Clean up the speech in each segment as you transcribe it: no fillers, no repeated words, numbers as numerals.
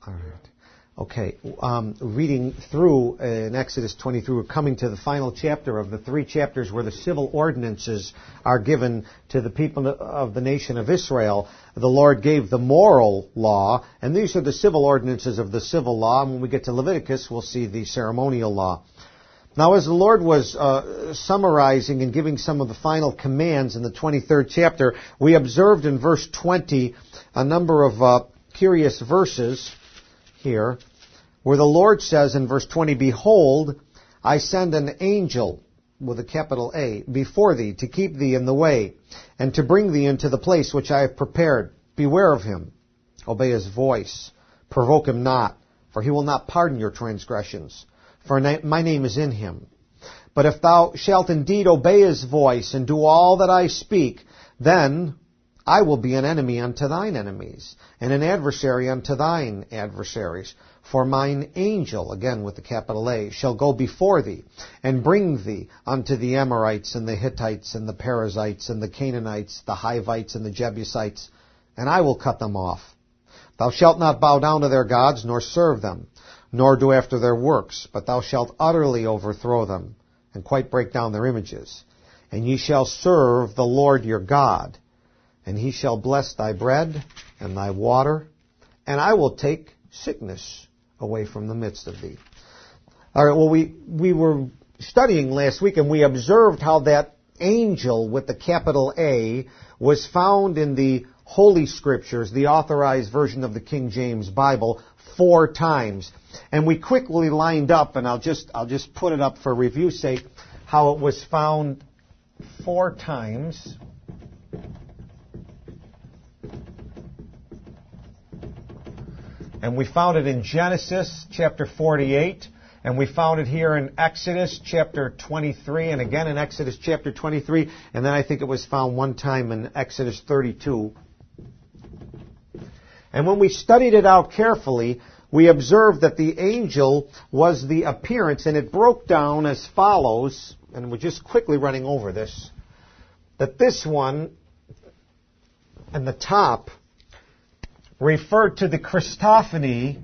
All right. Okay. Reading through in Exodus 23, we're coming to the final chapter of the 3 chapters where the civil ordinances are given to the people of the nation of Israel. The Lord gave the moral law, and these are the civil ordinances of the civil law. And when we get to Leviticus, we'll see the ceremonial law. Now, as the Lord was summarizing and giving some of the final commands in the 23rd chapter, we observed in verse 20 a number of curious verses here, where the Lord says in verse 20, "Behold, I send an angel," with a capital A, "before thee, to keep thee in the way, and to bring thee into the place which I have prepared. Beware of him, obey his voice, provoke him not, for he will not pardon your transgressions, for my name is in him. But if thou shalt indeed obey his voice, and do all that I speak, then I will be an enemy unto thine enemies, and an adversary unto thine adversaries. For mine angel," again with the capital A, "shall go before thee, and bring thee unto the Amorites, and the Hittites, and the Perizzites, and the Canaanites, the Hivites, and the Jebusites, and I will cut them off. Thou shalt not bow down to their gods, nor serve them, nor do after their works, but thou shalt utterly overthrow them, and quite break down their images. And ye shall serve the Lord your God, and he shall bless thy bread and thy water, and I will take sickness away from the midst of thee." All right, well, we were studying last week, and we observed how that angel with the capital A was found in the Holy Scriptures, the authorized version of the King James Bible, 4 times. And we quickly lined up, and I'll just put it up for review's sake, how it was found 4 times. And we found it in Genesis chapter 48, and we found it here in Exodus chapter 23, and again in Exodus chapter 23, and then I think it was found one time in Exodus 32. And when we studied it out carefully, we observed that the angel was the appearance, and it broke down as follows, and we're just quickly running over this, that this one, in the top, referred to the Christophany,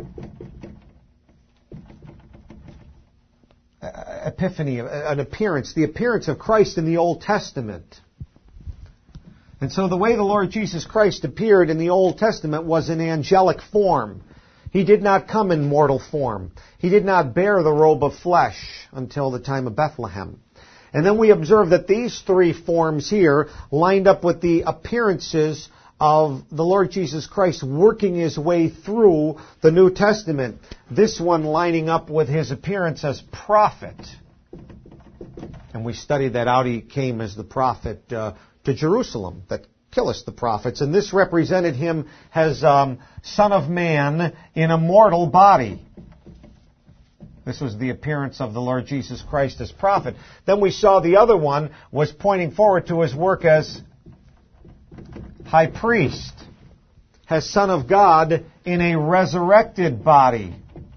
epiphany, an appearance, the appearance of Christ in the Old Testament. And so the way the Lord Jesus Christ appeared in the Old Testament was in angelic form. He did not come in mortal form. He did not bear the robe of flesh until the time of Bethlehem. And then we observe that these 3 forms here lined up with the appearances of the Lord Jesus Christ working his way through the New Testament. This one lining up with his appearance as prophet. And we studied that out. He came as the prophet to Jerusalem that killeth the prophets. And this represented him as Son of Man in a mortal body. This was the appearance of the Lord Jesus Christ as prophet. Then we saw the other one was pointing forward to his work as high priest, as Son of God in a resurrected body,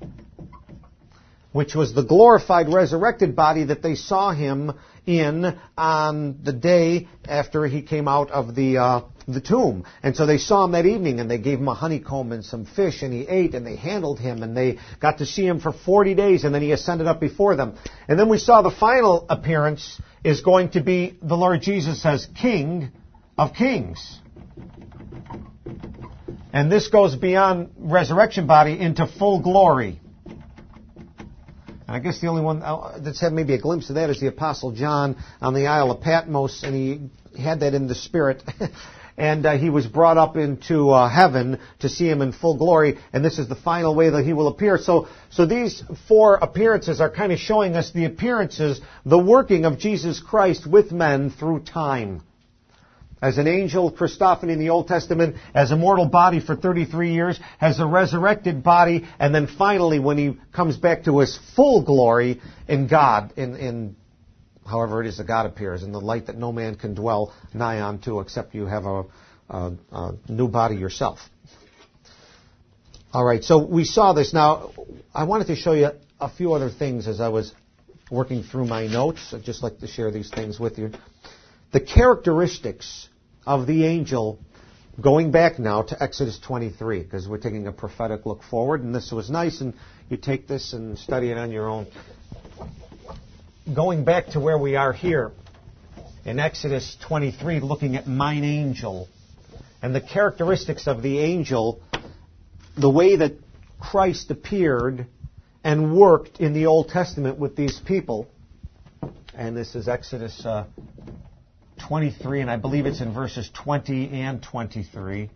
which was the glorified resurrected body that they saw him in on the day after he came out of the tomb. And so they saw him that evening, and they gave him a honeycomb and some fish, and he ate, and they handled him, and they got to see him for 40 days, and then he ascended up before them. And then we saw the final appearance is going to be the Lord Jesus as King of Kings. And this goes beyond resurrection body into full glory. And I guess the only one that's had maybe a glimpse of that is the Apostle John on the Isle of Patmos, and he had that in the Spirit. And he was brought up into heaven to see him in full glory, and this is the final way that he will appear. So these 4 appearances are kind of showing us the appearances, the working of Jesus Christ with men through time. As an angel, Christophany in the Old Testament, as a mortal body for 33 years, as a resurrected body, and then finally when he comes back to his full glory in God, in however it is that God appears, in the light that no man can dwell nigh unto except you have a new body yourself. All right, so we saw this. Now, I wanted to show you a few other things as I was working through my notes. I'd just like to share these things with you. The characteristics of the angel Going back now to Exodus 23, because we're taking a prophetic look forward, and this was nice, and you take this and study it on your own. Going back to where we are here in Exodus 23, looking at mine angel and the characteristics of the angel, the way that Christ appeared and worked in the Old Testament with these people. And this is Exodus 23, and I believe it's in verses 20 and 23.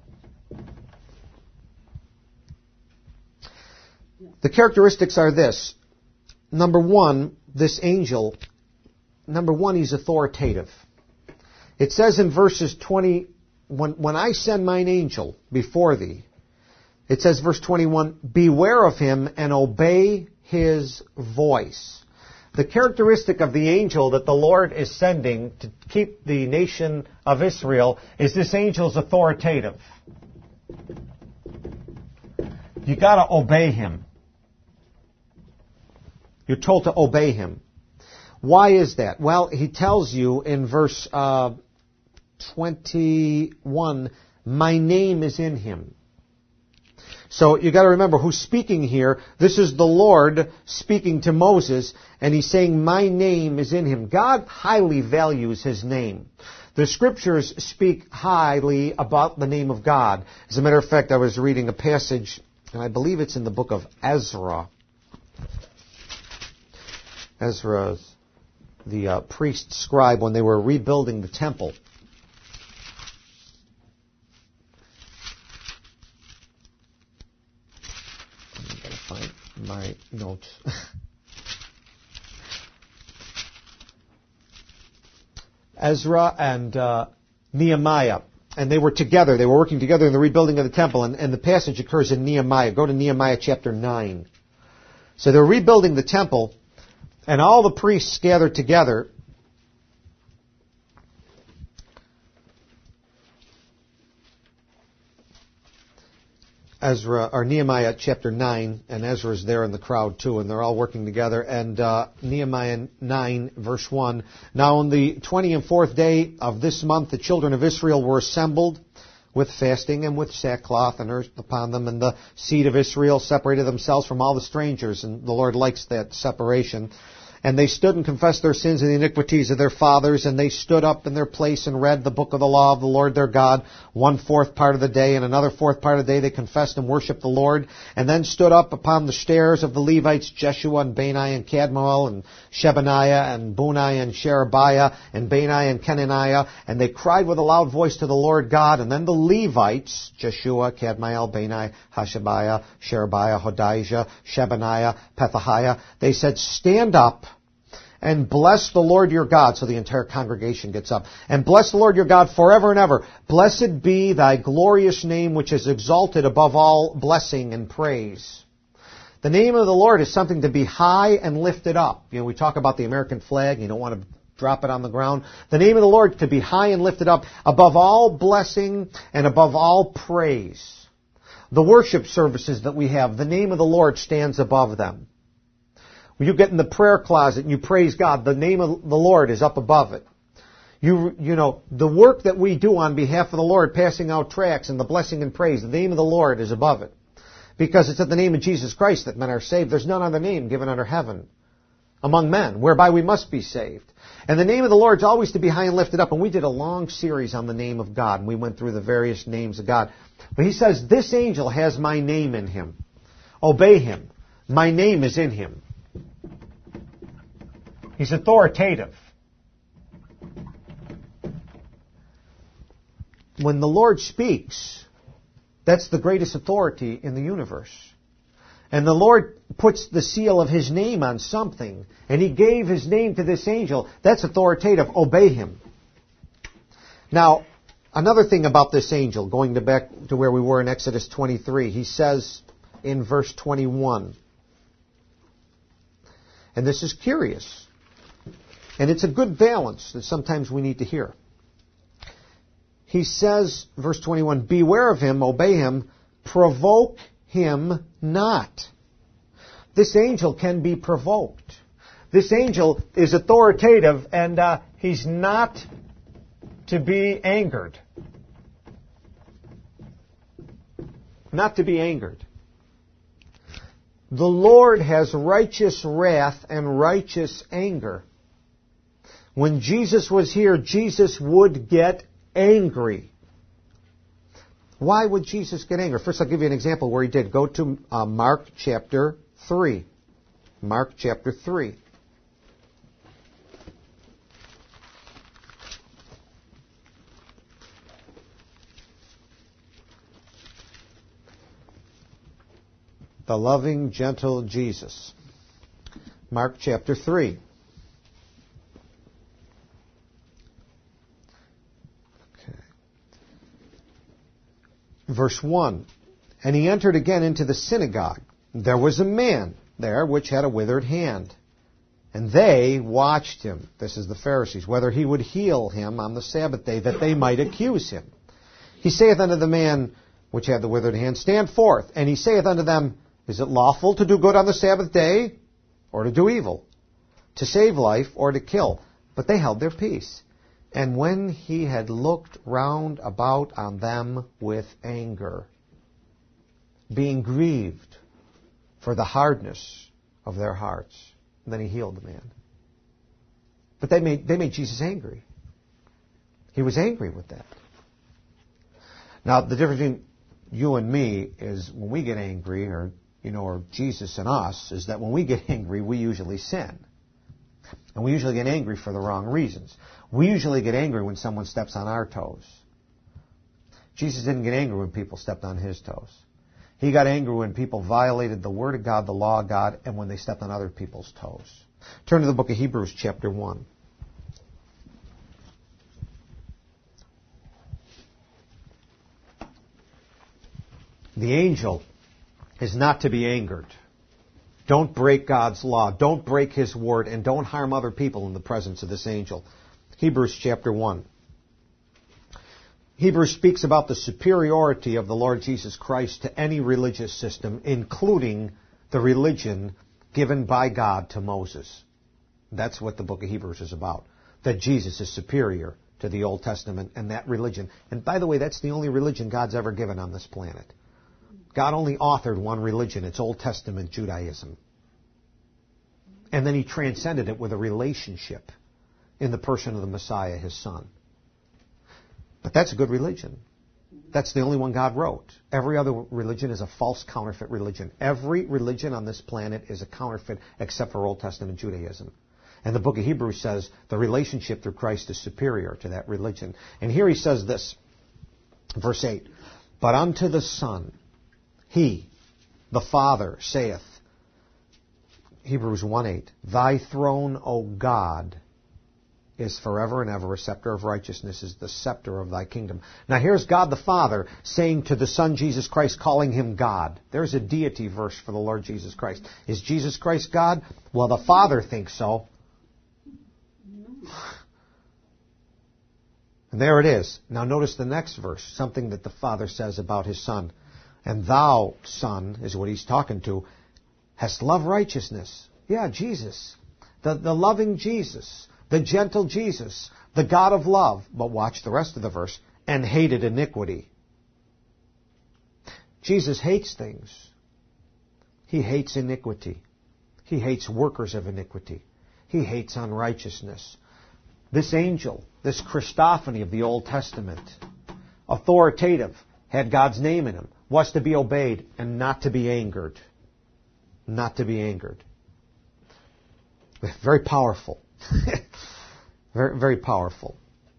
The characteristics are this. Number one, this angel, he's authoritative. It says in verses 20, when I send mine angel before thee, it says verse 21, beware of him and obey his voice. The characteristic of the angel that the Lord is sending to keep the nation of Israel is this angel's authoritative. You got to obey him. You're told to obey him. Why is that? Well, he tells you in verse 21, my name is in him. So you got to remember who's speaking here. This is the Lord speaking to Moses, and he's saying, my name is in him. God highly values his name. The scriptures speak highly about the name of God. As a matter of fact, I was reading a passage, and I believe it's in the book of Ezra. Ezra, the priest scribe, when they were rebuilding the temple. I'm going to find my notes. Ezra and Nehemiah. And they were together. They were working together in the rebuilding of the temple. And the passage occurs in Nehemiah. Go to Nehemiah chapter 9. So they're rebuilding the temple. And all the priests gathered together. Nehemiah chapter 9, and Ezra's there in the crowd too, and they're all working together. And Nehemiah 9, verse 1, now on the 24th day of this month, the children of Israel were assembled with fasting and with sackcloth and earth upon them, and the seed of Israel separated themselves from all the strangers, and the Lord likes that separation. And they stood and confessed their sins and the iniquities of their fathers, and they stood up in their place and read the book of the law of the Lord their God, 1/4 part of the day, and another 4th part of the day they confessed and worshipped the Lord, and then stood up upon the stairs of the Levites, Jeshua and Bani and Kadmiel and Shebaniah and Bunai and Sherebiah and Bani and Kenaniah, and they cried with a loud voice to the Lord God. And then the Levites, Jeshua, Kadmiel, Bani, Hashabiah, Sherebiah, Hodijah, Shebaniah, Pethahiah, they said, stand up and bless the Lord your God. So the entire congregation gets up. And bless the Lord your God forever and ever. Blessed be thy glorious name, which is exalted above all blessing and praise. The name of the Lord is something to be high and lifted up. You know, we talk about the American flag. You don't want to drop it on the ground. The name of the Lord to be high and lifted up above all blessing and above all praise. The worship services that we have, the name of the Lord stands above them. When you get in the prayer closet and you praise God, the name of the Lord is up above it. You know, the work that we do on behalf of the Lord, passing out tracts and the blessing and praise, the name of the Lord is above it. Because it's at the name of Jesus Christ that men are saved. There's none other name given under heaven among men, whereby we must be saved. And the name of the Lord is always to be high and lifted up. And we did a long series on the name of God, and we went through the various names of God. But he says, this angel has my name in him. Obey him. My name is in him. He's authoritative. When the Lord speaks, that's the greatest authority in the universe. And the Lord puts the seal of his name on something, and he gave his name to this angel. That's authoritative. Obey him. Now, another thing about this angel, going back to where we were in Exodus 23, he says in verse 21, and this is curious, and it's a good balance that sometimes we need to hear. He says, verse 21, beware of him, obey him, provoke him not. This angel can be provoked. This angel is authoritative, and he's not to be angered. Not to be angered. The Lord has righteous wrath and righteous anger. When Jesus was here, Jesus would get angry. Why would Jesus get angry? First, I'll give you an example where he did. Go to Mark chapter 3. Mark chapter 3. The loving, gentle Jesus. Mark chapter 3. Okay. Verse 1. And he entered again into the synagogue. There was a man there which had a withered hand. And they watched him, this is the Pharisees, whether he would heal him on the Sabbath day, that they might accuse him. He saith unto the man which had the withered hand, Stand forth. And he saith unto them, Is it lawful to do good on the Sabbath day, or to do evil? To save life, or to kill? But they held their peace. And when he had looked round about on them with anger, being grieved for the hardness of their hearts, and then he healed the man. But they made Jesus angry. He was angry with that. Now, the difference between you and me is when we get angry, or Jesus and us, is that when we get angry, we usually sin. And we usually get angry for the wrong reasons. We usually get angry when someone steps on our toes. Jesus didn't get angry when people stepped on his toes. He got angry when people violated the Word of God, the law of God, and when they stepped on other people's toes. Turn to the book of Hebrews, chapter 1. The angel is not to be angered. Don't break God's law. Don't break His word. And don't harm other people in the presence of this angel. Hebrews chapter 1. Hebrews speaks about the superiority of the Lord Jesus Christ to any religious system, including the religion given by God to Moses. That's what the book of Hebrews is about. That Jesus is superior to the Old Testament and that religion. And by the way, that's the only religion God's ever given on this planet. God only authored one religion. It's Old Testament Judaism. And then He transcended it with a relationship in the person of the Messiah, His Son. But that's a good religion. That's the only one God wrote. Every other religion is a false counterfeit religion. Every religion on this planet is a counterfeit except for Old Testament Judaism. And the book of Hebrews says the relationship through Christ is superior to that religion. And here he says this, verse 8, But unto the Son, He, the Father, saith, Hebrews 1:8, Thy throne, O God, is forever and ever. A scepter of righteousness is the scepter of Thy kingdom. Now here's God the Father saying to the Son Jesus Christ, calling Him God. There's a deity verse for the Lord Jesus Christ. Is Jesus Christ God? Well, the Father thinks so. And there it is. Now notice the next verse, something that the Father says about His Son. And thou, Son, is what He's talking to, hast loved righteousness. Yeah, Jesus. The loving Jesus. The gentle Jesus. The God of love. But watch the rest of the verse. And hated iniquity. Jesus hates things. He hates iniquity. He hates workers of iniquity. He hates unrighteousness. This angel, this Christophany of the Old Testament, authoritative, had God's name in him, was to be obeyed and not to be angered. Not to be angered. Very powerful. Very, very powerful.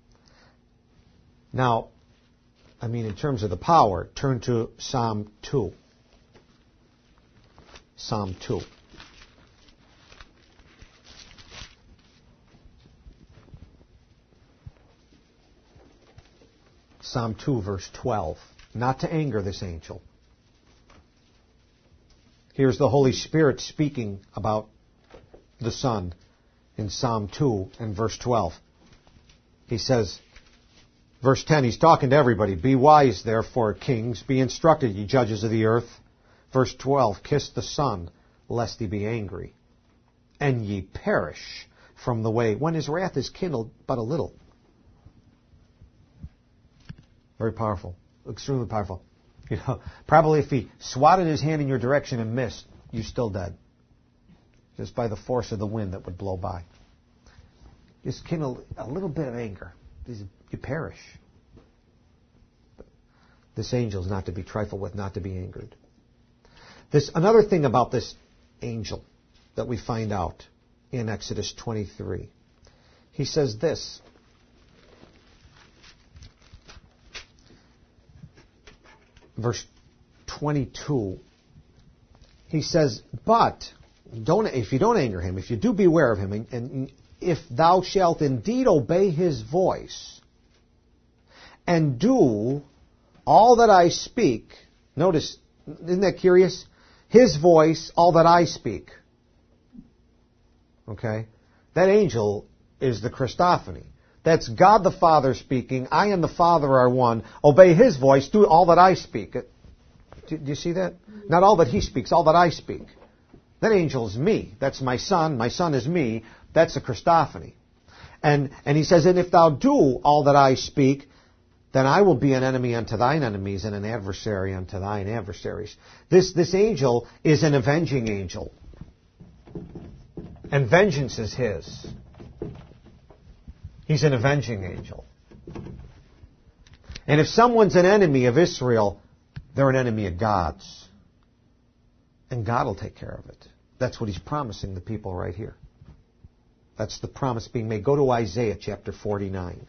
Now, in terms of the power, turn to Psalm 2. Psalm 2. Psalm 2, verse 12. Not to anger this angel. Here's the Holy Spirit speaking about the Son in Psalm 2 and verse 12. He says, verse 10, he's talking to everybody. Be wise, therefore, kings. Be instructed, ye judges of the earth. Verse 12, kiss the Son, lest he be angry, and ye perish from the way, when his wrath is kindled but a little. Very powerful. Extremely powerful. You know, probably if he swatted his hand in your direction and missed, you're still dead. Just by the force of the wind that would blow by. Just kindle a little bit of anger. You perish. This angel is not to be trifled with, not to be angered. Another thing about this angel that we find out in Exodus 23. He says this. Verse 22. He says, but if you don't anger him, if you do beware of him, and if thou shalt indeed obey his voice, and do all that I speak, notice, isn't that curious? His voice, all that I speak. Okay? That angel is the Christophany. That's God the Father speaking. I and the Father are one. Obey his voice. Do all that I speak. Do you see that? Not all that he speaks, all that I speak. That angel is me. That's my son. My son is me. That's the Christophany. And he says, and if thou do all that I speak, then I will be an enemy unto thine enemies and an adversary unto thine adversaries. This angel is an avenging angel. And vengeance is his. He's an avenging angel. And if someone's an enemy of Israel, they're an enemy of God's. And God will take care of it. That's what he's promising the people right here. That's the promise being made. Go to Isaiah chapter 49.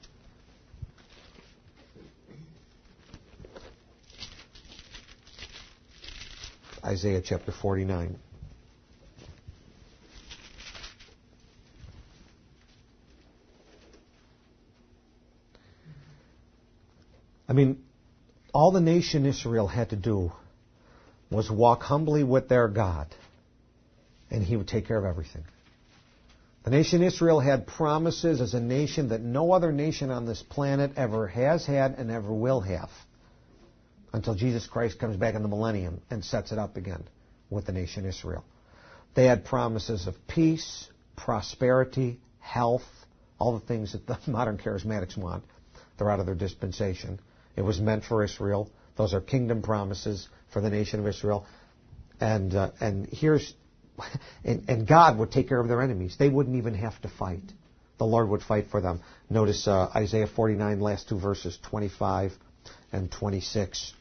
Isaiah chapter 49. I mean, all the nation Israel had to do was walk humbly with their God, and he would take care of everything. The nation Israel had promises as a nation that no other nation on this planet ever has had and ever will have, until Jesus Christ comes back in the millennium and sets it up again with the nation Israel. They had promises of peace, prosperity, health, all the things that the modern charismatics want. They're out of their dispensation. It was meant for Israel. Those are kingdom promises for the nation of Israel. And God would take care of their enemies. They wouldn't even have to fight. The Lord would fight for them. Notice Isaiah 49, last two verses, 25 and 26.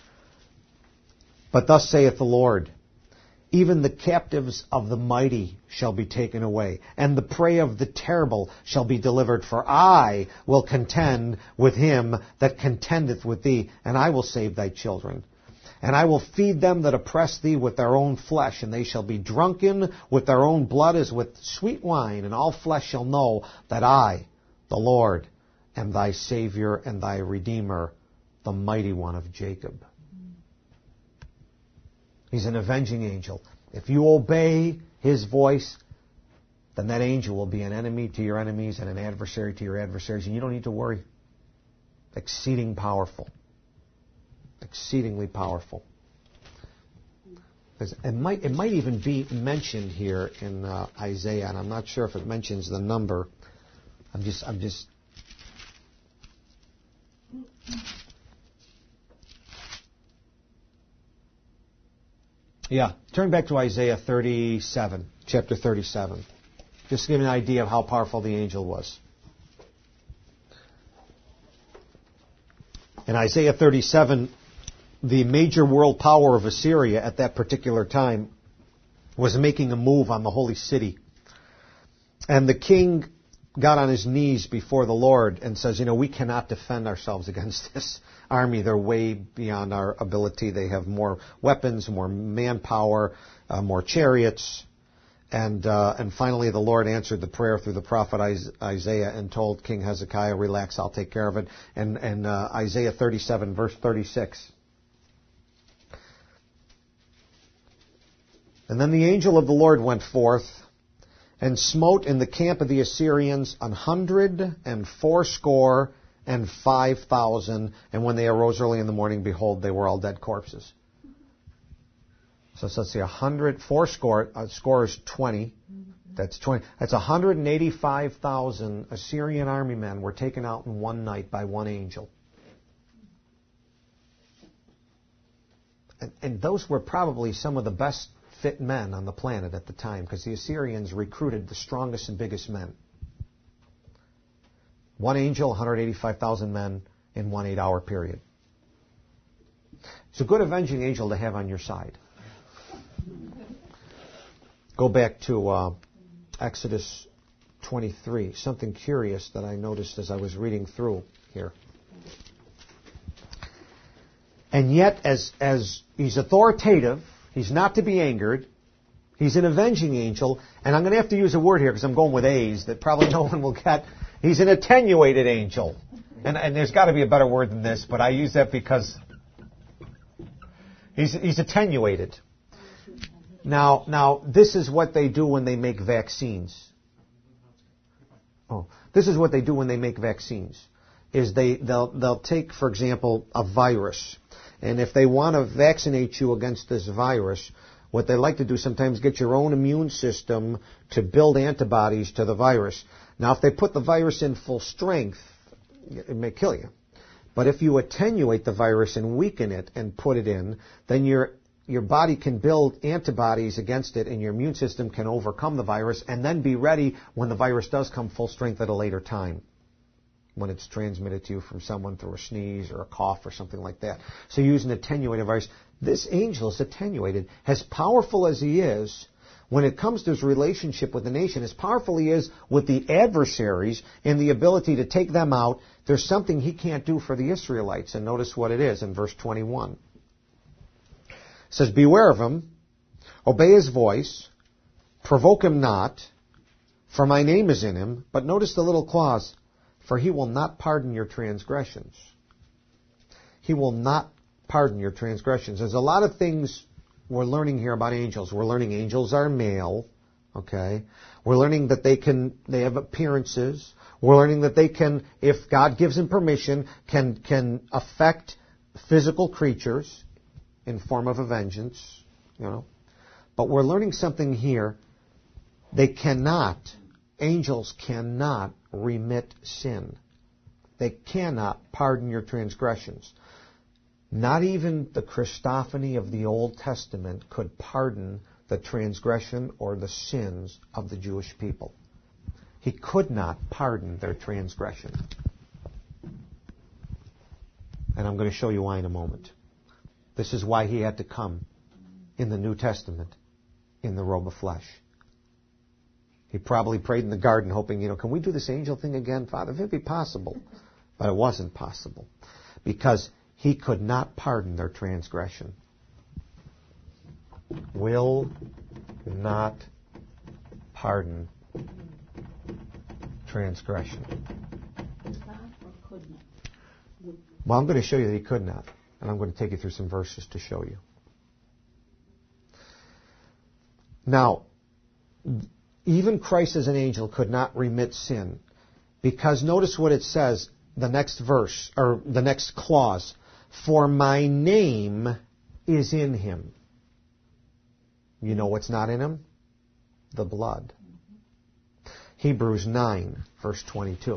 But thus saith the Lord, even the captives of the mighty shall be taken away, and the prey of the terrible shall be delivered. For I will contend with him that contendeth with thee, and I will save thy children. And I will feed them that oppress thee with their own flesh, and they shall be drunken with their own blood as with sweet wine, and all flesh shall know that I, the Lord, am thy Savior and thy Redeemer, the mighty one of Jacob. He's an avenging angel. If you obey his voice, then that angel will be an enemy to your enemies and an adversary to your adversaries, and you don't need to worry. Exceeding powerful. Exceedingly powerful. It might even be mentioned here in Isaiah, and I'm not sure if it mentions the number. I'm just. Yeah, turn back to Isaiah 37, chapter 37. Just to give you an idea of how powerful the angel was. In Isaiah 37, the major world power of Assyria at that particular time was making a move on the holy city. And the king got on his knees before the Lord and says, we cannot defend ourselves against this army. They're way beyond our ability. They have more weapons, more manpower, more chariots. And finally the Lord answered the prayer through the prophet Isaiah and told King Hezekiah, relax, I'll take care of it. And Isaiah 37, verse 36. And then the angel of the Lord went forth and smote in the camp of the Assyrians 180,500. And when they arose early in the morning, behold, they were all dead corpses. So let's see, 100, score is 20. That's 20. That's 185,000 Assyrian army men were taken out in one night by one angel. and those were probably some of the best fit men on the planet at the time, because the Assyrians recruited the strongest and biggest men. One angel, 185,000 men in 1 8-hour period. It's a good avenging angel to have on your side. Go back to Exodus 23. Something curious that I noticed as I was reading through here. And yet, as he's authoritative, he's not to be angered. He's an avenging angel. And I'm going to have to use a word here because I'm going with A's that probably no one will get. He's an attenuated angel. And there's got to be a better word than this, but I use that because he's attenuated. Now, this is what they do when they make vaccines. This is what they do when they make vaccines. Is they'll take, for example, a virus. And if they want to vaccinate you against this virus, what they like to do sometimes get your own immune system to build antibodies to the virus. Now, if they put the virus in full strength, it may kill you. But if you attenuate the virus and weaken it and put it in, then your body can build antibodies against it, and your immune system can overcome the virus and then be ready when the virus does come full strength at a later time, when it's transmitted to you from someone through a sneeze or a cough or something like that. So you use an attenuated virus. This angel is attenuated. As powerful as he is, when it comes to his relationship with the nation, as powerful he is with the adversaries and the ability to take them out, there's something he can't do for the Israelites. And notice what it is in verse 21. It says, beware of him, obey his voice, provoke him not, for my name is in him. But notice the little clause, for he will not pardon your transgressions. He will not pardon your transgressions. There's a lot of things we're learning here about angels. We're learning angels are male. Okay. We're learning that they have appearances. We're learning that they can, if God gives them permission, can affect physical creatures in form of a vengeance, But we're learning something here. Angels cannot remit sin. They cannot pardon your transgressions. Not even the Christophany of the Old Testament could pardon the transgression or the sins of the Jewish people. He could not pardon their transgression. And I'm going to show you why in a moment. This is why he had to come in the New Testament in the robe of flesh. He probably prayed in the garden hoping, can we do this angel thing again, Father? If it'd be possible. But it wasn't possible. Because he could not pardon their transgression. Will not pardon transgression. Well, I'm going to show you that he could not. And I'm going to take you through some verses to show you. Now, even Christ as an angel could not remit sin. Because notice what it says, the next verse, or the next clause. For my name is in him. You know what's not in him? The blood. Hebrews 9, verse 22.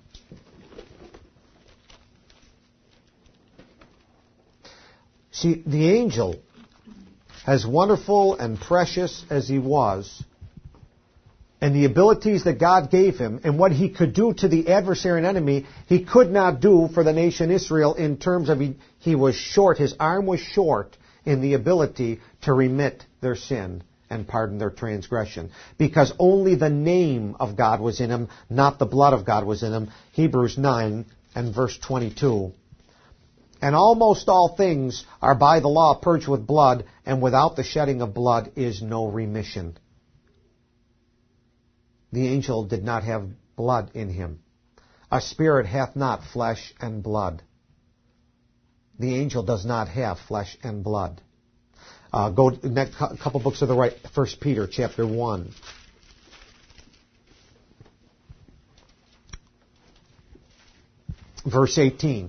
See, the angel, as wonderful and precious as he was, and the abilities that God gave him, and what he could do to the adversary and enemy, he could not do for the nation Israel in terms of he was short, his arm was short in the ability to remit their sin and pardon their transgression. Because only the name of God was in him, not the blood of God was in him. Hebrews 9 and verse 22. And almost all things are by the law purged with blood, and without the shedding of blood is no remission. The angel did not have blood in him. A spirit hath not flesh and blood. The angel does not have flesh and blood. Go next couple books to the right. 1 Peter chapter 1. Verse 18.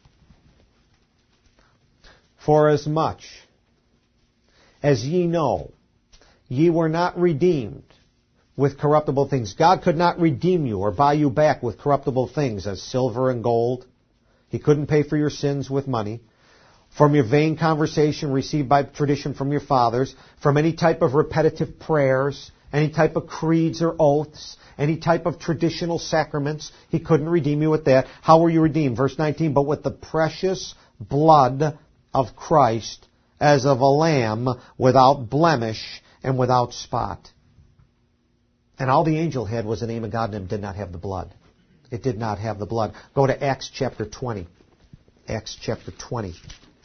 Forasmuch as ye know, ye were not redeemed with corruptible things. God could not redeem you or buy you back with corruptible things as silver and gold. He couldn't pay for your sins with money. from your vain conversation received by tradition from your fathers, from any type of repetitive prayers, any type of creeds or oaths, any type of traditional sacraments. He couldn't redeem you with that. How were you redeemed? Verse 19, but with the precious blood of Christ, as of a lamb, without blemish and without spot. And all the angel had was the name of God, and it did not have the blood. It did not have the blood. Go to Acts chapter 20. Acts chapter 20.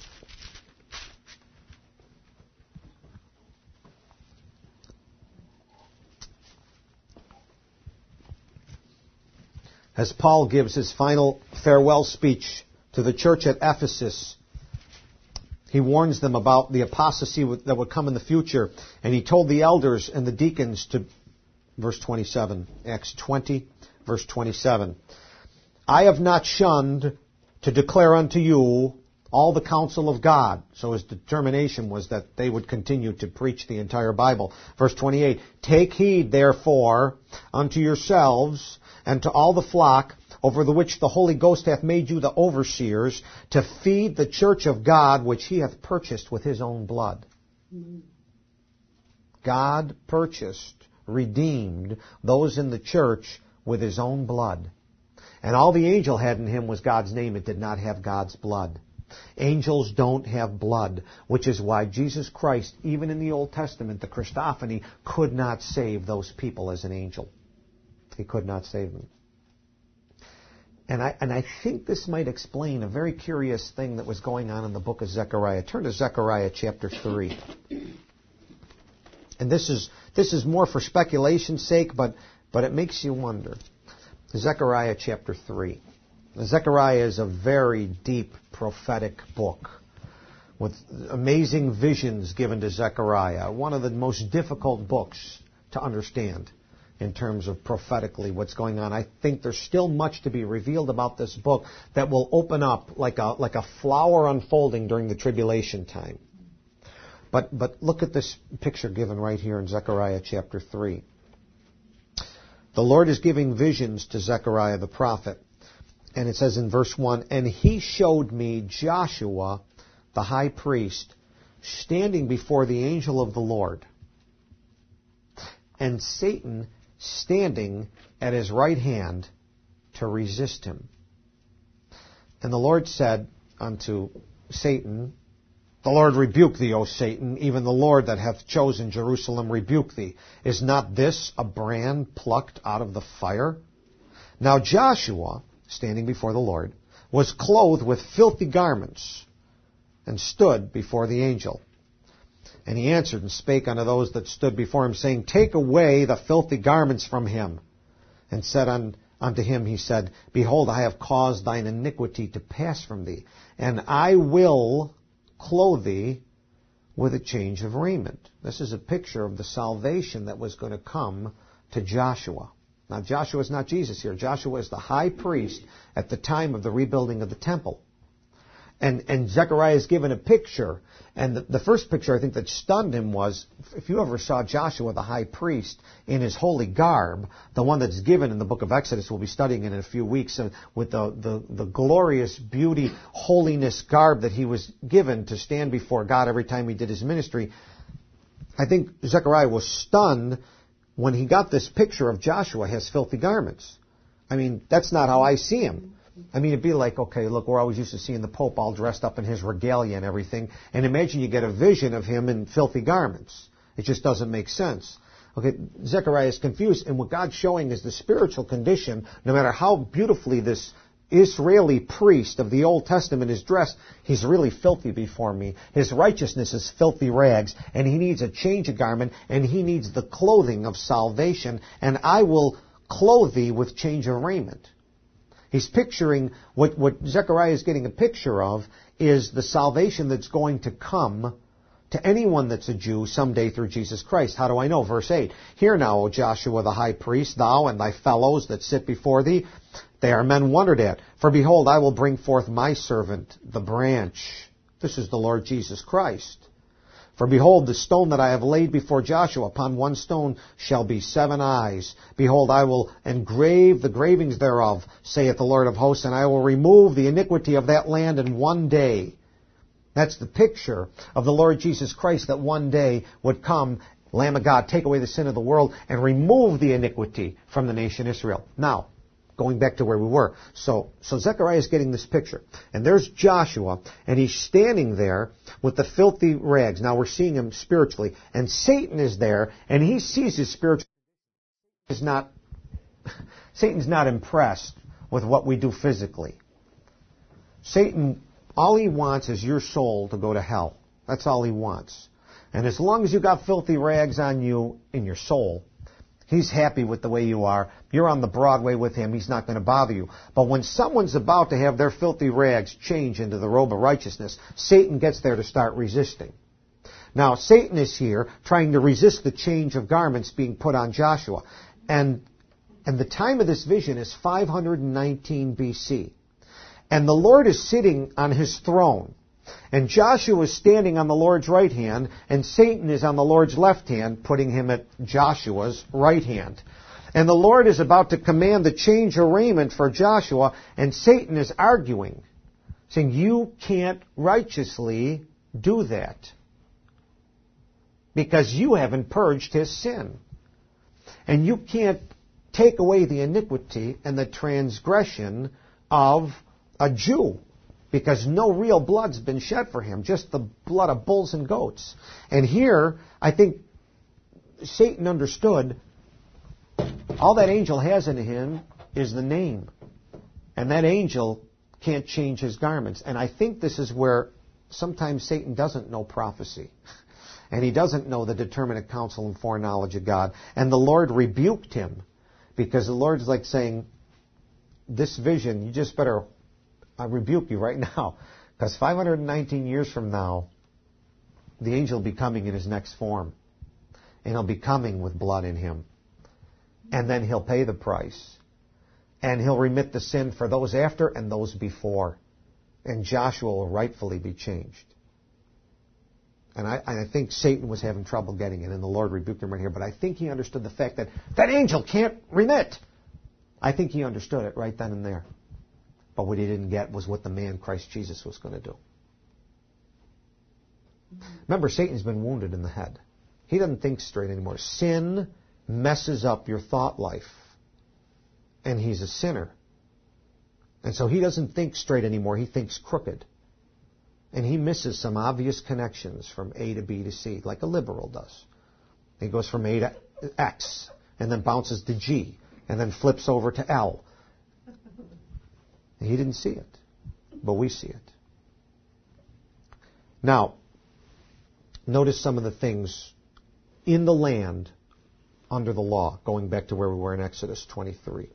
As Paul gives his final farewell speech to the church at Ephesus, he warns them about the apostasy that would come in the future. And he told the elders and the deacons to, verse 27, Acts 20, verse 27, I have not shunned to declare unto you all the counsel of God. So his determination was that they would continue to preach the entire Bible. Verse 28, take heed therefore unto yourselves and to all the flock over the which the Holy Ghost hath made you the overseers, to feed the church of God which he hath purchased with his own blood. God purchased, redeemed those in the church with his own blood. And all the angel had in him was God's name. It did not have God's blood. Angels don't have blood, which is why Jesus Christ, even in the Old Testament, the Christophany, could not save those people as an angel. He could not save them. And I think this might explain a very curious thing that was going on in the book of Zechariah. Turn to Zechariah chapter 3. And this is more for speculation's sake, but it makes you wonder. Zechariah chapter 3. Zechariah is a very deep prophetic book with amazing visions given to Zechariah. One of the most difficult books to understand in terms of prophetically what's going on. I think there's still much to be revealed about this book that will open up like a flower unfolding during the tribulation time. But look at this picture given right here in Zechariah chapter 3. The Lord is giving visions to Zechariah the prophet. And it says in verse 1, and he showed me Joshua, the high priest, standing before the angel of the Lord, and Satan standing at his right hand to resist him. And the Lord said unto Satan, the Lord rebuke thee, O Satan, even the Lord that hath chosen Jerusalem rebuke thee. Is not this a brand plucked out of the fire? Now Joshua, standing before the Lord, was clothed with filthy garments, and stood before the angel. And he answered and spake unto those that stood before him, saying, take away the filthy garments from him. And said unto him, he said, behold, I have caused thine iniquity to pass from thee, and I will clothe thee with a change of raiment. This is a picture of the salvation that was going to come to Joshua. Now, Joshua is not Jesus here. Joshua is the high priest at the time of the rebuilding of the temple. And Zechariah is given a picture. And the first picture, I think, that stunned him was, if you ever saw Joshua the high priest in his holy garb, the one that's given in the book of Exodus, we'll be studying it in a few weeks, with the glorious beauty, holiness garb that he was given to stand before God every time he did his ministry, I think Zechariah was stunned when he got this picture of Joshua has filthy garments. I mean, that's not how I see him. I mean, it'd be like, okay, look, we're always used to seeing the Pope all dressed up in his regalia and everything, and imagine you get a vision of him in filthy garments. It just doesn't make sense. Okay, Zechariah is confused, and what God's showing is the spiritual condition, no matter how beautifully this Israeli priest of the Old Testament is dressed, he's really filthy before me. His righteousness is filthy rags, and he needs a change of garment, and he needs the clothing of salvation, and I will clothe thee with change of raiment. He's picturing, what Zechariah is getting a picture of is the salvation that's going to come to anyone that's a Jew someday through Jesus Christ. How do I know? Verse 8, hear now, O Joshua the high priest, thou and thy fellows that sit before thee, they are men wondered at. For behold, I will bring forth my servant, the branch. This is the Lord Jesus Christ. For behold, the stone that I have laid before Joshua, upon one stone shall be 7 eyes. Behold, I will engrave the gravings thereof, saith the Lord of hosts, and I will remove the iniquity of that land in one day. That's the picture of the Lord Jesus Christ that one day would come, Lamb of God, take away the sin of the world and remove the iniquity from the nation Israel. Now, going back to where we were. So Zechariah is getting this picture. And there's Joshua, and he's standing there with the filthy rags. Now we're seeing him spiritually. And Satan is there, and he sees his spiritual. Satan's not impressed with what we do physically. Satan, all he wants is your soul to go to hell. That's all he wants. And as long as you got filthy rags on you in your soul, he's happy with the way you are. You're on the Broadway with him. He's not going to bother you. But when someone's about to have their filthy rags change into the robe of righteousness, Satan gets there to start resisting. Now, Satan is here trying to resist the change of garments being put on Joshua. And the time of this vision is 519 BC. And the Lord is sitting on his throne. And Joshua is standing on the Lord's right hand, and Satan is on the Lord's left hand, putting him at Joshua's right hand. And the Lord is about to command the change of raiment for Joshua, and Satan is arguing, saying, you can't righteously do that because you haven't purged his sin. And you can't take away the iniquity and the transgression of a Jew, because no real blood's been shed for him, just the blood of bulls and goats. And here, I think Satan understood all that angel has in him is the name. And that angel can't change his garments. And I think this is where sometimes Satan doesn't know prophecy. And he doesn't know the determinate counsel and foreknowledge of God. And the Lord rebuked him, because the Lord's like saying, this vision, you just better... I rebuke you right now, because 519 years from now, the angel will be coming in his next form. And he'll be coming with blood in him. And then he'll pay the price. And he'll remit the sin for those after and those before. And Joshua will rightfully be changed. And I think Satan was having trouble getting it, and the Lord rebuked him right here. But I think he understood the fact that that angel can't remit. I think he understood it right then and there. But what he didn't get was what the man Christ Jesus was going to do. Remember, Satan's been wounded in the head. He doesn't think straight anymore. Sin messes up your thought life. And he's a sinner. And so he doesn't think straight anymore. He thinks crooked. And he misses some obvious connections from A to B to C, like a liberal does. He goes from A to X, and then bounces to G, and then flips over to L. He didn't see it, but we see it. Now, notice some of the things in the land under the law, going back to where we were in Exodus 23.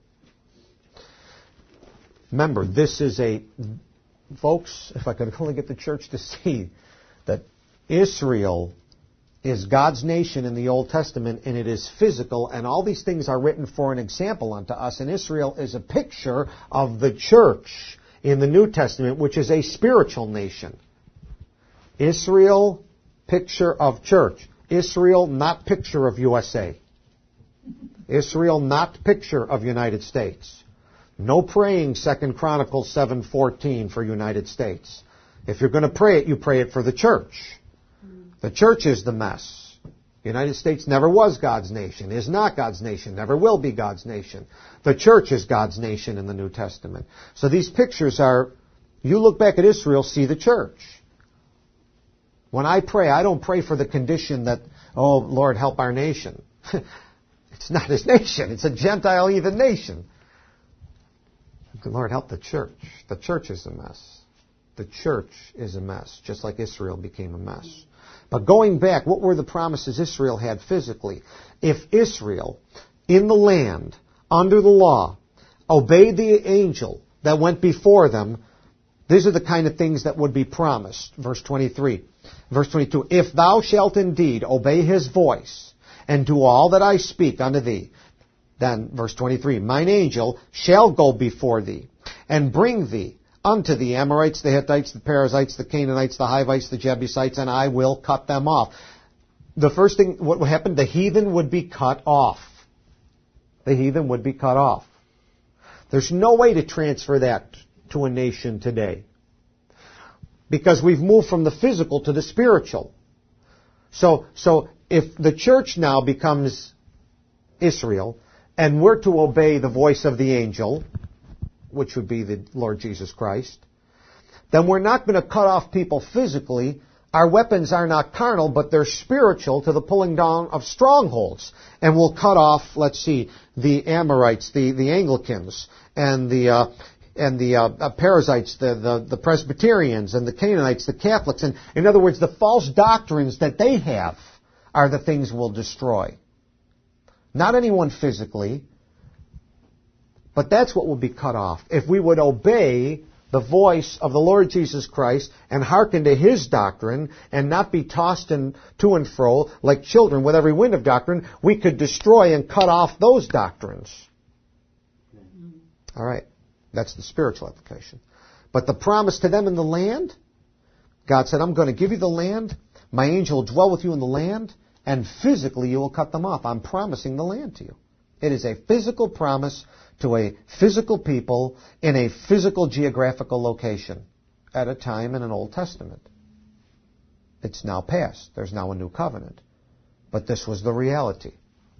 Remember, this is folks, if I could only get the church to see that Israel is God's nation in the Old Testament, and it is physical, and all these things are written for an example unto us, and Israel is a picture of the church in the New Testament, which is a spiritual nation. Israel, picture of church. Israel, not picture of USA. Israel, not picture of United States. No praying 2 Chronicles 7:14 for United States. If you're going to pray it, you pray it for the church. The church is the mess. The United States never was God's nation, is not God's nation, never will be God's nation. The church is God's nation in the New Testament. So these pictures are, you look back at Israel, see the church. When I pray, I don't pray for the condition that, oh, Lord, help our nation. It's not his nation. It's a Gentile heathen nation. Lord, help the church. The church is a mess. The church is a mess, just like Israel became a mess. But going back, what were the promises Israel had physically? If Israel, in the land, under the law, obeyed the angel that went before them, these are the kind of things that would be promised. Verse 23. Verse 22. If thou shalt indeed obey his voice, and do all that I speak unto thee, then, verse 23, mine angel shall go before thee, and bring thee unto the Amorites, the Hittites, the Perizzites, the Canaanites, the Hivites, the Jebusites, and I will cut them off. The first thing, what would happen? The heathen would be cut off. The heathen would be cut off. There's no way to transfer that to a nation today. because we've moved from the physical to the spiritual. So if the church now becomes Israel, and we're to obey the voice of the angel, which would be the Lord Jesus Christ, then we're not going to cut off people physically. Our weapons are not carnal, but they're spiritual to the pulling down of strongholds. And we'll cut off, let's see, the Amorites, the Anglicans, and the Perizzites, the Presbyterians, and the Canaanites, the Catholics. And in other words, the false doctrines that they have are the things we'll destroy. Not anyone physically, but that's what will be cut off. If we would obey the voice of the Lord Jesus Christ and hearken to His doctrine and not be tossed to and fro like children with every wind of doctrine, we could destroy and cut off those doctrines. All right. That's the spiritual application. But the promise to them in the land, God said, I'm going to give you the land. My angel will dwell with you in the land, and physically you will cut them off. I'm promising the land to you. It is a physical promise to a physical people in a physical geographical location at a time in an Old Testament. It's now past. There's now a new covenant. But this was the reality.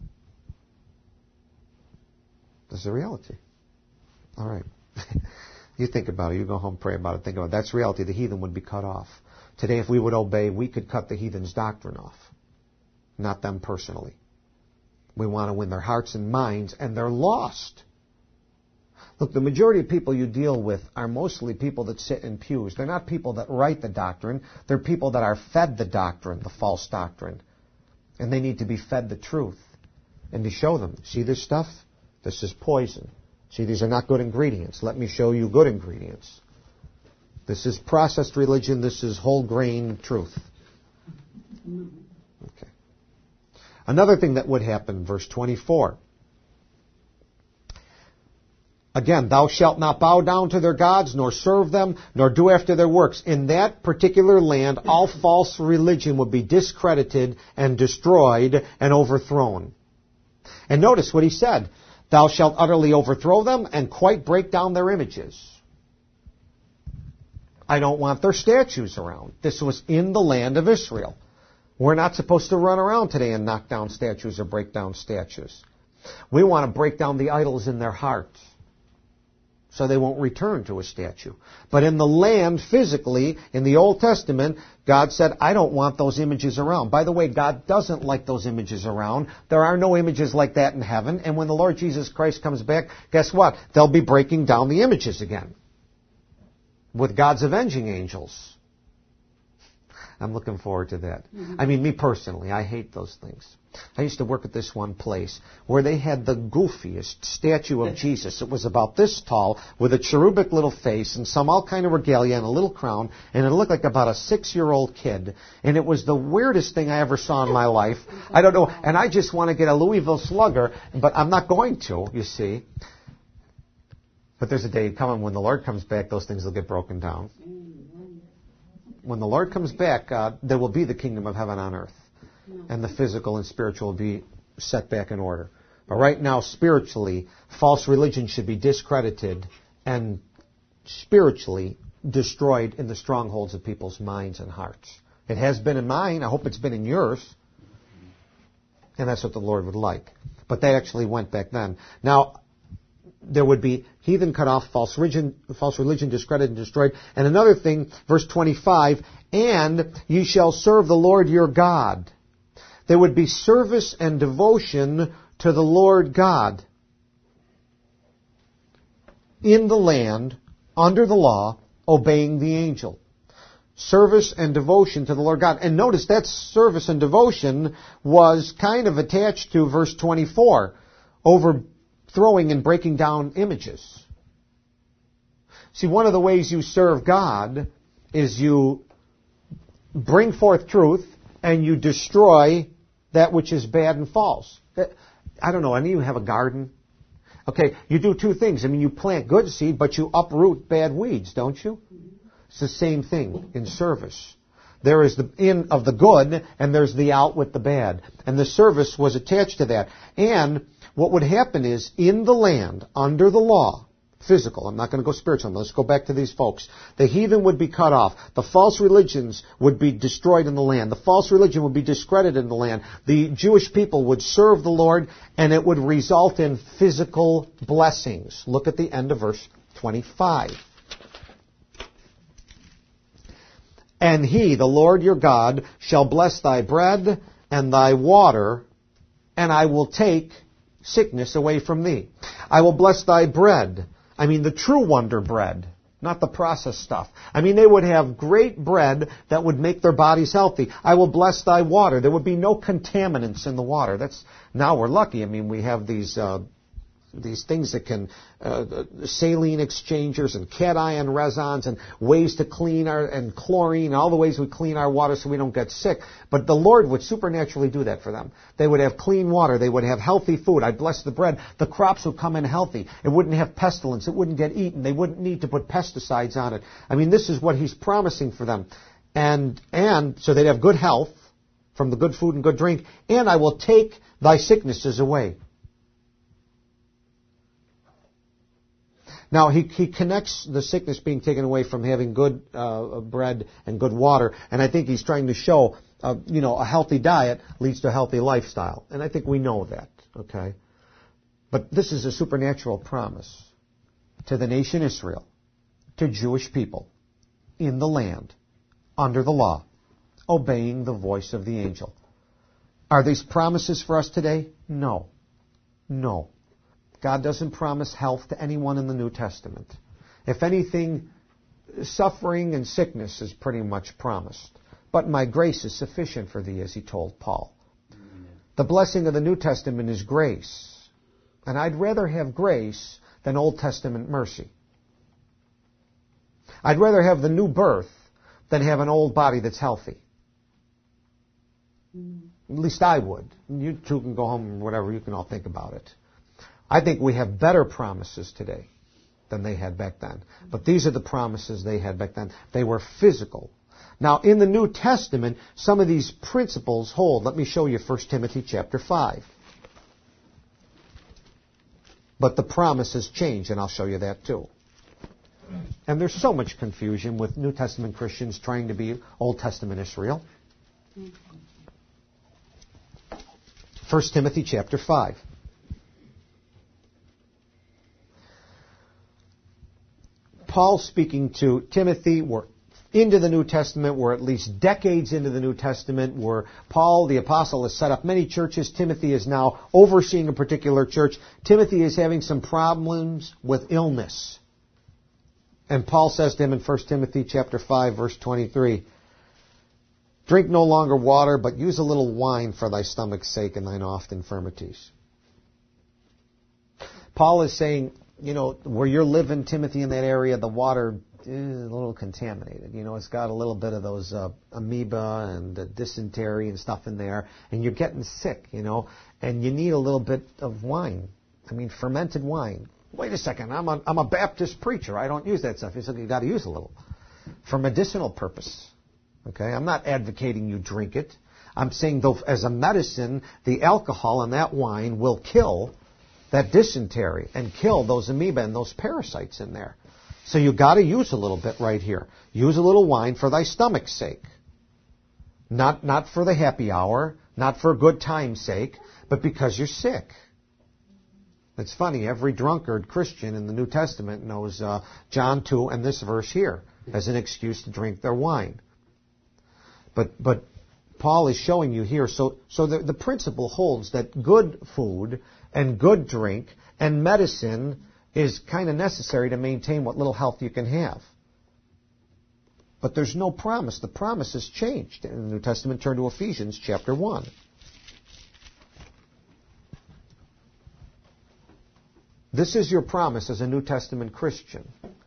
This is the reality. All right. You think about it. You go home, pray about it, think about it. That's reality. The heathen would be cut off. Today, if we would obey, we could cut the heathen's doctrine off. Not them personally. We want to win their hearts and minds, and they're lost. Look, the majority of people you deal with are mostly people that sit in pews. They're not people that write the doctrine. They're people that are fed the doctrine, the false doctrine. And they need to be fed the truth. And to show them, see this stuff? This is poison. See, these are not good ingredients. Let me show you good ingredients. This is processed religion. This is whole grain truth. Okay. Another thing that would happen, verse 24. Again, thou shalt not bow down to their gods, nor serve them, nor do after their works. In that particular land, all false religion would be discredited and destroyed and overthrown. And notice what he said. Thou shalt utterly overthrow them and quite break down their images. I don't want their statues around. This was in the land of Israel. We're not supposed to run around today and knock down statues or break down statues. We want to break down the idols in their hearts so they won't return to a statue. But in the land, physically, in the Old Testament, God said, I don't want those images around. By the way, God doesn't like those images around. There are no images like that in heaven. And when the Lord Jesus Christ comes back, guess what? They'll be breaking down the images again with God's avenging angels. I'm looking forward to that. I mean, me personally, I hate those things. I used to work at this one place where they had the goofiest statue of Jesus. It was about this tall with a cherubic little face and some all kind of regalia and a little crown, and it looked like about a 6-year-old kid. And it was the weirdest thing I ever saw in my life. I don't know, and I just want to get a Louisville Slugger, but I'm not going to, you see. But there's a day coming when the Lord comes back, those things will get broken down. When the Lord comes back, there will be the kingdom of heaven on earth. And the physical and spiritual will be set back in order. But right now, spiritually, false religion should be discredited and spiritually destroyed in the strongholds of people's minds and hearts. It has been in mine. I hope it's been in yours. And that's what the Lord would like. But that actually went back then. Now, there would be heathen cut off, false religion discredited and destroyed. And another thing, verse 25, and ye shall serve the Lord your God. There would be service and devotion to the Lord God in the land, under the law, obeying the angel. Service and devotion to the Lord God. And notice that service and devotion was kind of attached to verse 24, overthrowing and breaking down images. See, one of the ways you serve God is you bring forth truth and you destroy that which is bad and false. I don't know, any of you have a garden? Okay, you do two things. I mean, you plant good seed, but you uproot bad weeds, don't you? It's the same thing in service. There is the in of the good, and there's the out with the bad. And the service was attached to that. And what would happen is, in the land, under the law, Physical. I'm not going to go spiritual. Let's go back to these folks. The heathen would be cut off. The false religions would be destroyed in the land. The false religion would be discredited in the land. The Jewish people would serve the Lord, and it would result in physical blessings. Look at the end of verse 25. And he, the Lord your God, shall bless thy bread and thy water, and I will take sickness away from thee. I will bless thy bread. I mean the true wonder bread, not the processed stuff. I mean they would have great bread that would make their bodies healthy. I will bless thy water. There would be no contaminants in the water. Now we're lucky. I mean we have these things that can, saline exchangers and cation resins and ways to clean and chlorine, and all the ways we clean our water so we don't get sick. But the Lord would supernaturally do that for them. They would have clean water. They would have healthy food. I'd bless the bread. The crops would come in healthy. It wouldn't have pestilence. It wouldn't get eaten. They wouldn't need to put pesticides on it. I mean, this is what He's promising for them. And so they'd have good health from the good food and good drink. And I will take thy sicknesses away. Now, he connects the sickness being taken away from having good bread and good water, and I think he's trying to show, a healthy diet leads to a healthy lifestyle. And I think we know that, okay? But this is a supernatural promise to the nation Israel, to Jewish people, in the land, under the law, obeying the voice of the angel. Are these promises for us today? No. No. God doesn't promise health to anyone in the New Testament. If anything, suffering and sickness is pretty much promised. But my grace is sufficient for thee, as he told Paul. The blessing of the New Testament is grace. And I'd rather have grace than Old Testament mercy. I'd rather have the new birth than have an old body that's healthy. At least I would. You two can go home and whatever, you can all think about it. I think we have better promises today than they had back then. But these are the promises they had back then. They were physical. Now, in the New Testament, some of these principles hold. Let me show you 1 Timothy chapter 5. But the promises change, and I'll show you that too. And there's so much confusion with New Testament Christians trying to be Old Testament Israel. 1 Timothy chapter 5. Paul speaking to Timothy, we're into the New Testament, we're at least decades into the New Testament, where Paul, the apostle, has set up many churches. Timothy is now overseeing a particular church. Timothy is having some problems with illness. And Paul says to him in 1 Timothy chapter 5, verse 23, drink no longer water, but use a little wine for thy stomach's sake and thine oft infirmities. Paul is saying, where you're living, Timothy, in that area, the water is a little contaminated. It's got a little bit of those amoeba and dysentery and stuff in there, and you're getting sick, and you need a little bit of wine. I mean, fermented wine. Wait a second, I'm a Baptist preacher. I don't use that stuff. He said, you got to use a little for medicinal purpose. Okay, I'm not advocating you drink it. I'm saying, though, as a medicine, the alcohol in that wine will kill that dysentery and kill those amoeba and those parasites in there. So you got to use a little bit right here. Use a little wine for thy stomach's sake. Not for the happy hour, not for a good time's sake, but because you're sick. It's funny, every drunkard Christian in the New Testament knows John 2 and this verse here as an excuse to drink their wine. But Paul is showing you here, so the principle holds that good food and good drink and medicine is kind of necessary to maintain what little health you can have. But there's no promise. The promise has changed. In the New Testament, turn to Ephesians chapter 1. This is your promise as a New Testament Christian.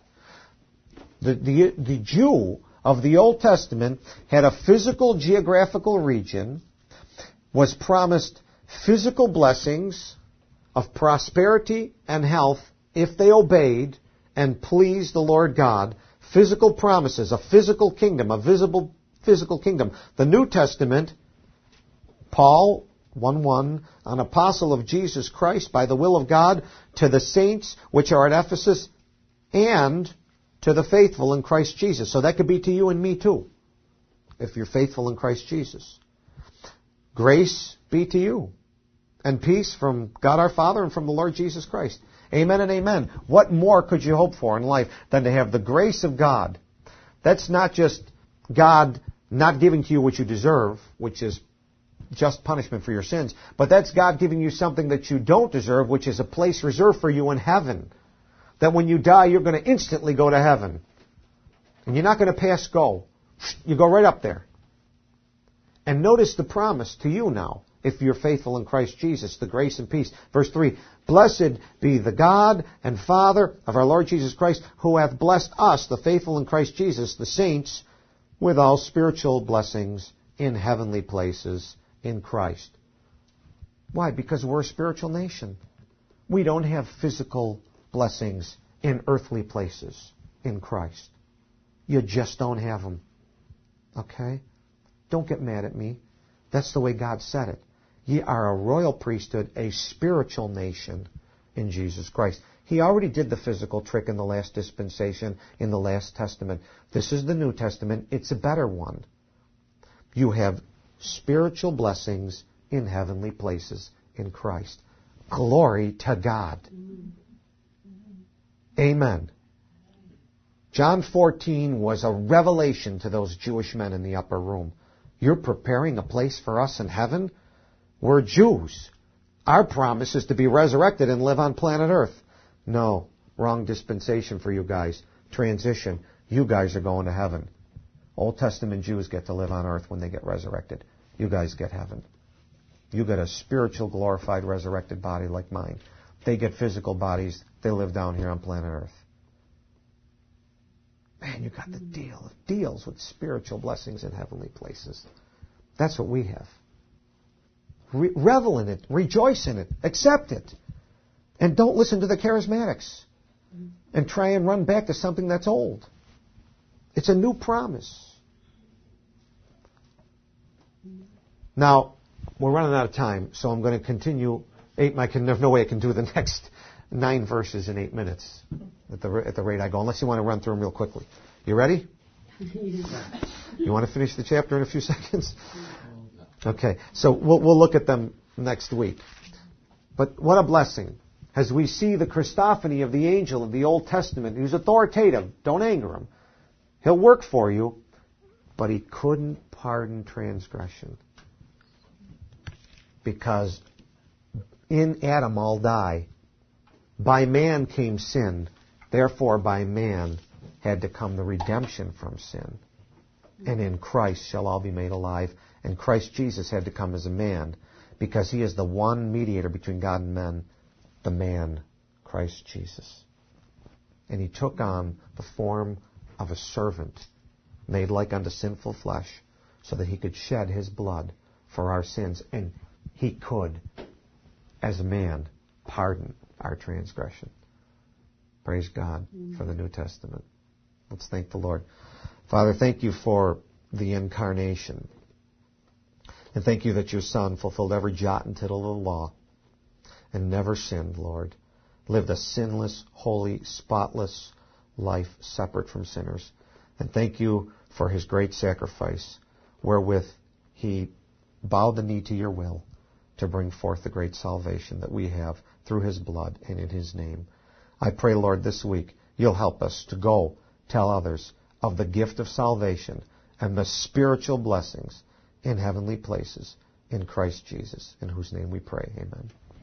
The Jew of the Old Testament had a physical geographical region, was promised physical blessings of prosperity and health if they obeyed and pleased the Lord God. Physical promises, a physical kingdom, a visible physical kingdom. The New Testament, Paul 1:1, an apostle of Jesus Christ by the will of God, to the saints which are at Ephesus and to the faithful in Christ Jesus. So that could be to you and me too, if you're faithful in Christ Jesus. Grace be to you, and peace from God our Father and from the Lord Jesus Christ. Amen and amen. What more could you hope for in life than to have the grace of God? That's not just God not giving to you what you deserve, which is just punishment for your sins, but that's God giving you something that you don't deserve, which is a place reserved for you in heaven. That when you die, you're going to instantly go to heaven. And you're not going to pass go. You go right up there. And notice the promise to you now, if you're faithful in Christ Jesus, the grace and peace. Verse 3, Blessed be the God and Father of our Lord Jesus Christ, who hath blessed us, the faithful in Christ Jesus, the saints, with all spiritual blessings in heavenly places in Christ. Why? Because we're a spiritual nation. We don't have physical blessings in earthly places in Christ. You just don't have them. Okay? Don't get mad at me. That's the way God said it. Ye are a royal priesthood, a spiritual nation in Jesus Christ. He already did the physical trick in the last dispensation, in the last testament. This is the New Testament. It's a better one. You have spiritual blessings in heavenly places in Christ. Glory to God. Amen. John 14 was a revelation to those Jewish men in the upper room. You're preparing a place for us in heaven? We're Jews. Our promise is to be resurrected and live on planet Earth. No, wrong dispensation for you guys. Transition. You guys are going to heaven. Old Testament Jews get to live on earth when they get resurrected. You guys get heaven. You get a spiritual, glorified, resurrected body like mine. They get physical bodies. They live down here on planet Earth. Man, you got the deal. It deals with spiritual blessings in heavenly places. That's what we have. Revel in it. Rejoice in it. Accept it. And don't listen to the charismatics. And try and run back to something that's old. It's a new promise. Now, we're running out of time, so I'm going to continue. There's no way I can do the next 9 verses in 8 minutes at the rate I go, unless you want to run through them real quickly. You ready? You want to finish the chapter in a few seconds? Okay, so we'll look at them next week. But what a blessing. As we see the Christophany of the angel of the Old Testament, who's authoritative, don't anger him. He'll work for you, but he couldn't pardon transgression. Because in Adam all die. By man came sin, therefore by man had to come the redemption from sin. And in Christ shall all be made alive. And Christ Jesus had to come as a man, because he is the one mediator between God and men, the man, Christ Jesus. And he took on the form of a servant, made like unto sinful flesh, so that he could shed his blood for our sins. And he could, as a man, pardon our transgression. Praise God for the New Testament. Let's thank the Lord. Father, thank you for the incarnation. And thank you that your Son fulfilled every jot and tittle of the law and never sinned, Lord. Lived a sinless, holy, spotless life separate from sinners. And thank you for his great sacrifice, wherewith he bowed the knee to your will to bring forth the great salvation that we have through his blood and in his name. I pray, Lord, this week you'll help us to go tell others of the gift of salvation and the spiritual blessings in heavenly places in Christ Jesus, in whose name we pray. Amen.